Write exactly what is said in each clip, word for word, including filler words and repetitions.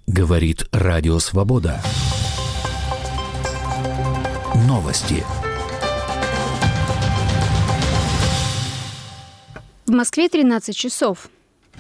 Говорит Радио Свобода. Новости. В Москве тринадцать часов.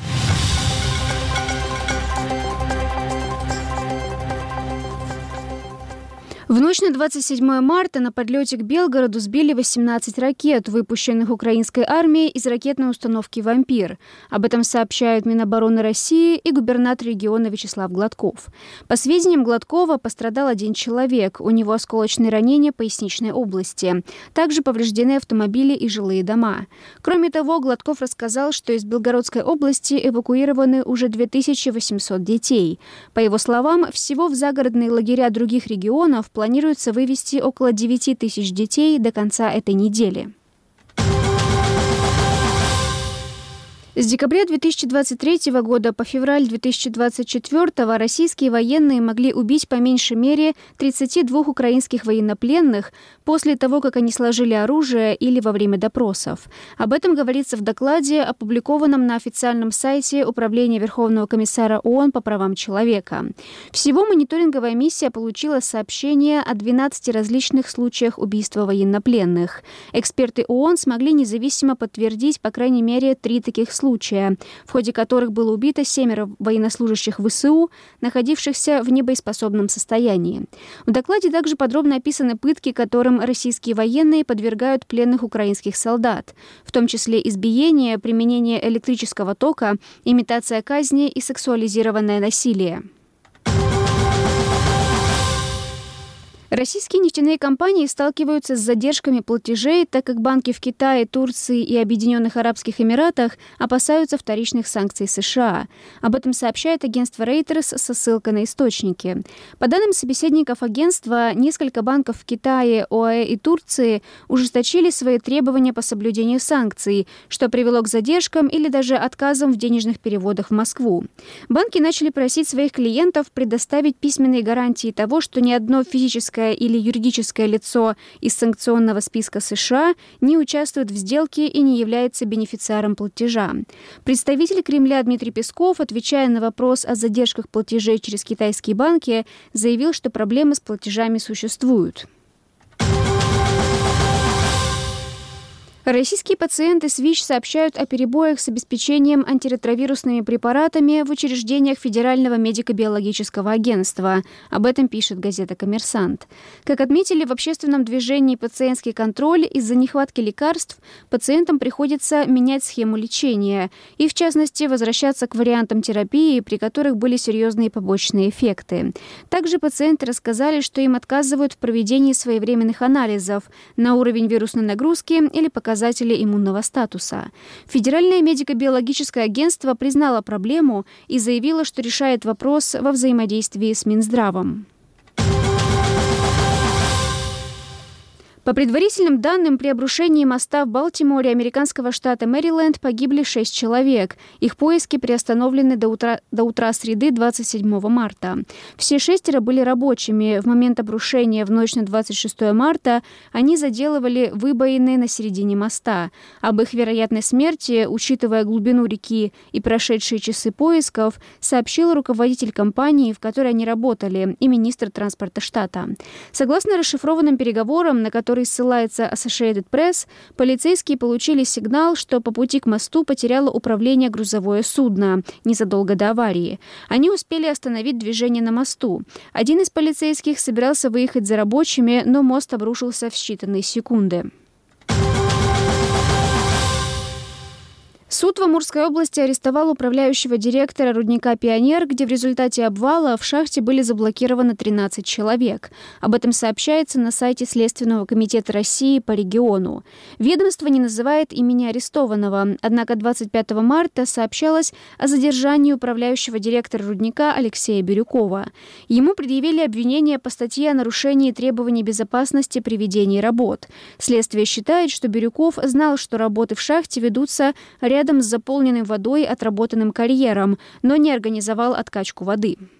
В ночь на двадцать седьмое марта на подлете к Белгороду сбили восемнадцать ракет, выпущенных украинской армией из ракетной установки «Вампир». Об этом сообщают Минобороны России и губернатор региона Вячеслав Гладков. По сведениям Гладкова, пострадал один человек. У него осколочные ранения поясничной области. Также повреждены автомобили и жилые дома. Кроме того, Гладков рассказал, что из Белгородской области эвакуированы уже две тысячи восемьсот детей. По его словам, всего в загородные лагеря других регионов планируется вывести около девяти тысяч детей до конца этой недели. С декабря две тысячи двадцать третьего года по февраль две тысячи двадцать четвёртого российские военные могли убить по меньшей мере тридцати двух украинских военнопленных после того, как они сложили оружие или во время допросов. Об этом говорится в докладе, опубликованном на официальном сайте Управления Верховного комиссара ООН по правам человека. Всего мониторинговая миссия получила сообщения о двенадцати различных случаях убийства военнопленных. Эксперты ООН смогли независимо подтвердить по крайней мере три таких случая. случая, в ходе которых было убито семеро военнослужащих ВСУ, находившихся в небоеспособном состоянии. В докладе также подробно описаны пытки, которым российские военные подвергают пленных украинских солдат, в том числе избиение, применение электрического тока, имитация казни и сексуализированное насилие. Российские нефтяные компании сталкиваются с задержками платежей, так как банки в Китае, Турции и Объединенных Арабских Эмиратах опасаются вторичных санкций США. Об этом сообщает агентство Reuters со ссылкой на источники. По данным собеседников агентства, несколько банков в Китае, ОАЭ и Турции ужесточили свои требования по соблюдению санкций, что привело к задержкам или даже отказам в денежных переводах в Москву. Банки начали просить своих клиентов предоставить письменные гарантии того, что ни одно физическое или юридическое лицо из санкционного списка США не участвует в сделке и не является бенефициаром платежа. Представитель Кремля Дмитрий Песков, отвечая на вопрос о задержках платежей через китайские банки, заявил, что проблемы с платежами существуют. Российские пациенты с ВИЧ сообщают о перебоях с обеспечением антиретровирусными препаратами в учреждениях Федерального медико-биологического агентства. Об этом пишет газета «Коммерсант». Как отметили в общественном движении «Пациентский контроль», из-за нехватки лекарств пациентам приходится менять схему лечения и, в частности, возвращаться к вариантам терапии, при которых были серьезные побочные эффекты. Также пациенты рассказали, что им отказывают в проведении своевременных анализов на уровень вирусной нагрузки или показателей иммунного статуса. Федеральное медико-биологическое агентство признало проблему и заявило, что решает вопрос во взаимодействии с Минздравом. По предварительным данным, при обрушении моста в Балтиморе американского штата Мэриленд погибли шесть человек. Их поиски приостановлены до утра, до утра среды двадцать седьмого марта. Все шестеро были рабочими. В момент обрушения в ночь на двадцать шестое марта они заделывали выбоины на середине моста. Об их вероятной смерти, учитывая глубину реки и прошедшие часы поисков, сообщил руководитель компании, в которой они работали, и министр транспорта штата. Согласно расшифрованным переговорам, на которые ссылается Associated Press, полицейские получили сигнал, что по пути к мосту потеряло управление грузовое судно незадолго до аварии. Они успели остановить движение на мосту. Один из полицейских собирался выехать за рабочими, но мост обрушился в считанные секунды. Суд в Амурской области арестовал управляющего директора рудника «Пионер», где в результате обвала в шахте были заблокированы тринадцать человек. Об этом сообщается на сайте Следственного комитета России по региону. Ведомство не называет имени арестованного, однако двадцать пятого марта сообщалось о задержании управляющего директора рудника Алексея Бирюкова. Ему предъявили обвинение по статье о нарушении требований безопасности при ведении работ. Следствие считает, что Бирюков знал, что работы в шахте ведутся рядом рядом с заполненным водой отработанным карьером, но не организовал откачку воды.